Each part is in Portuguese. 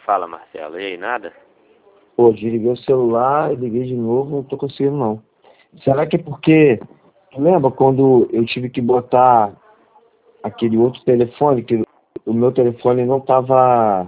Fala, Marcelo. E aí, nada? Pô, desliguei o celular, liguei de novo, não tô conseguindo não. Será que é porque, tu lembra quando eu tive que botar aquele outro telefone, que o meu telefone não tava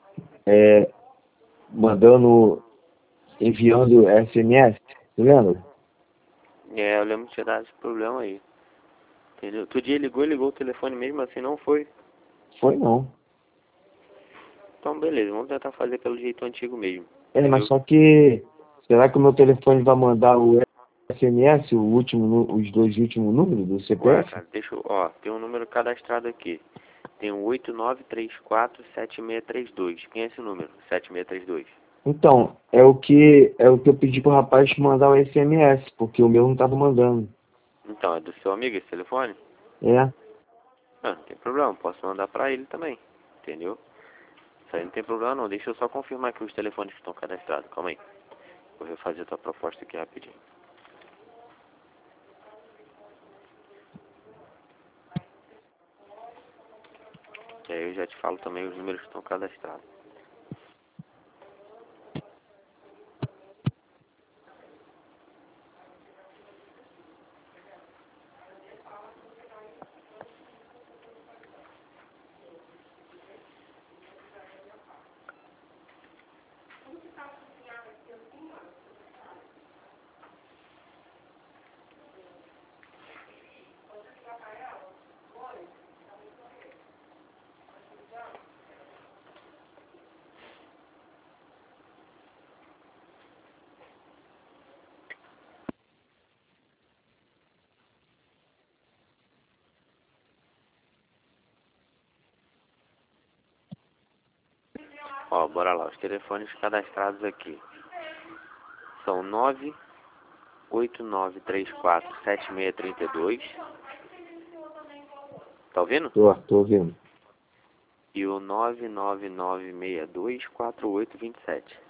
mandando, enviando SMS, tu lembra? É, eu lembro de ter dado esse problema aí. Entendeu? Outro dia ligou o telefone mesmo assim, não foi? Foi não. Então, beleza, vamos tentar fazer pelo jeito antigo mesmo. Mas Entendeu? só que, será que o meu telefone vai mandar o SMS, os dois últimos números do Ué, CPF? cara, deixa eu... Ó, tem um número cadastrado aqui. Tem um 89347632. Quem é esse número? 7632. Então, é o que eu pedi pro rapaz mandar o SMS, porque o meu não tava mandando. Então, é do seu amigo esse telefone? É. Ah, não tem problema, posso mandar pra ele também. Entendeu? Isso aí não tem problema não. Deixa eu só confirmar aqui os telefones que estão cadastrados. Calma aí. Vou refazer a tua proposta aqui rapidinho. E aí eu já te falo também os números que estão cadastrados. Ó, bora lá. Os telefones cadastrados aqui são 989347632. Tá ouvindo? Tô ouvindo. E o 999624827.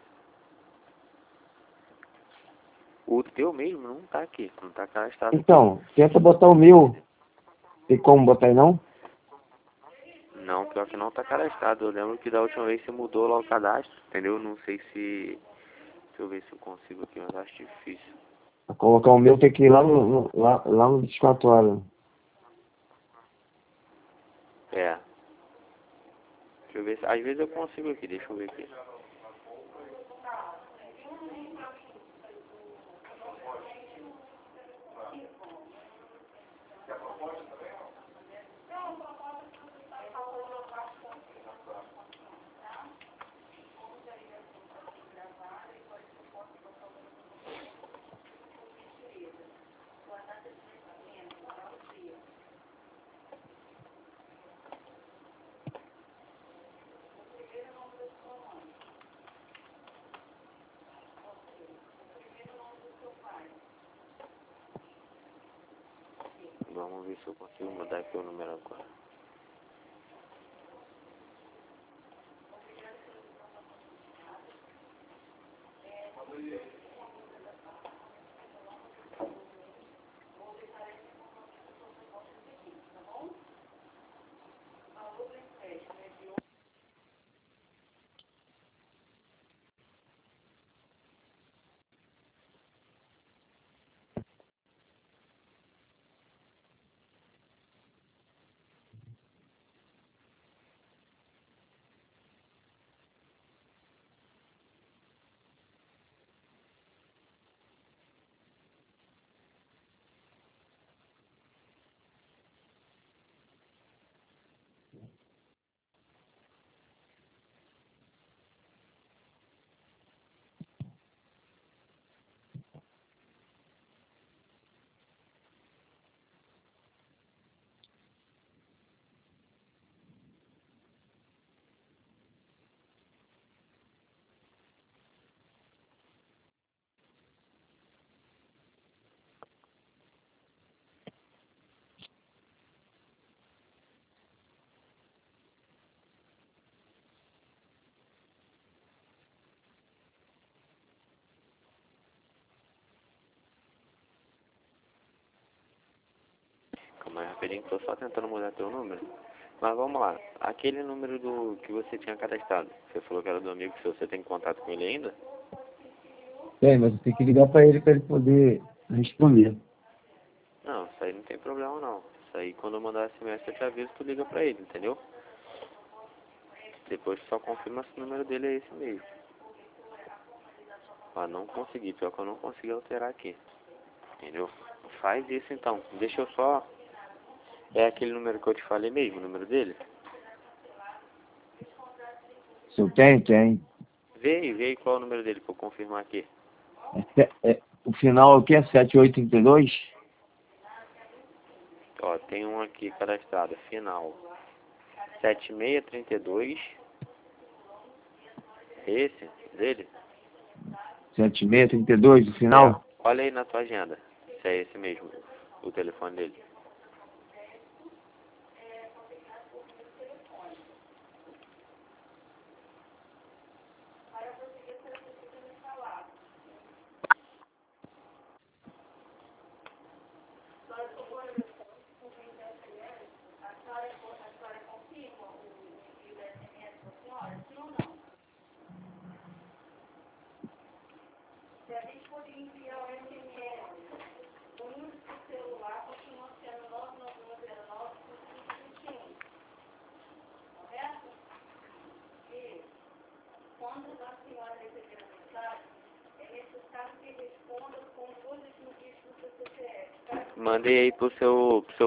O teu mesmo não tá aqui. Não tá cadastrado aqui. Então, tenta botar o meu. Tem como botar aí não? Não, pior que não tá cadastrado. Eu lembro que da última vez você mudou lá o cadastro, entendeu? Não sei se... Deixa eu ver se eu consigo aqui, mas acho difícil. Pra colocar o meu tem que ir lá no 24 horas. É. Deixa eu ver se... Às vezes eu consigo aqui, deixa eu ver aqui. Vamos ver se eu consigo mudar aqui o número agora. Calma aí rapidinho, tô só tentando mudar teu número. Mas vamos lá, aquele número que você tinha cadastrado, você falou que era do amigo seu, você tem contato com ele ainda? Tem, mas eu tenho que ligar para ele poder responder. Não, isso aí não tem problema não. Isso aí quando eu mandar SMS eu te aviso, tu liga pra ele, entendeu? Depois só confirma se o número dele é esse mesmo. Ah, não consegui, pior que eu não consegui alterar aqui. Entendeu? Faz isso então. Deixa eu só... É aquele número que eu te falei mesmo, o número dele? Se eu tenho, tem. Vê aí qual é o número dele pra eu confirmar aqui. O final aqui é 7832? Ó, tem um aqui cadastrado, final 7632. Esse dele? 7632, o É, final? olha aí na tua agenda, se é esse mesmo, o telefone dele. Mandei aí pro seu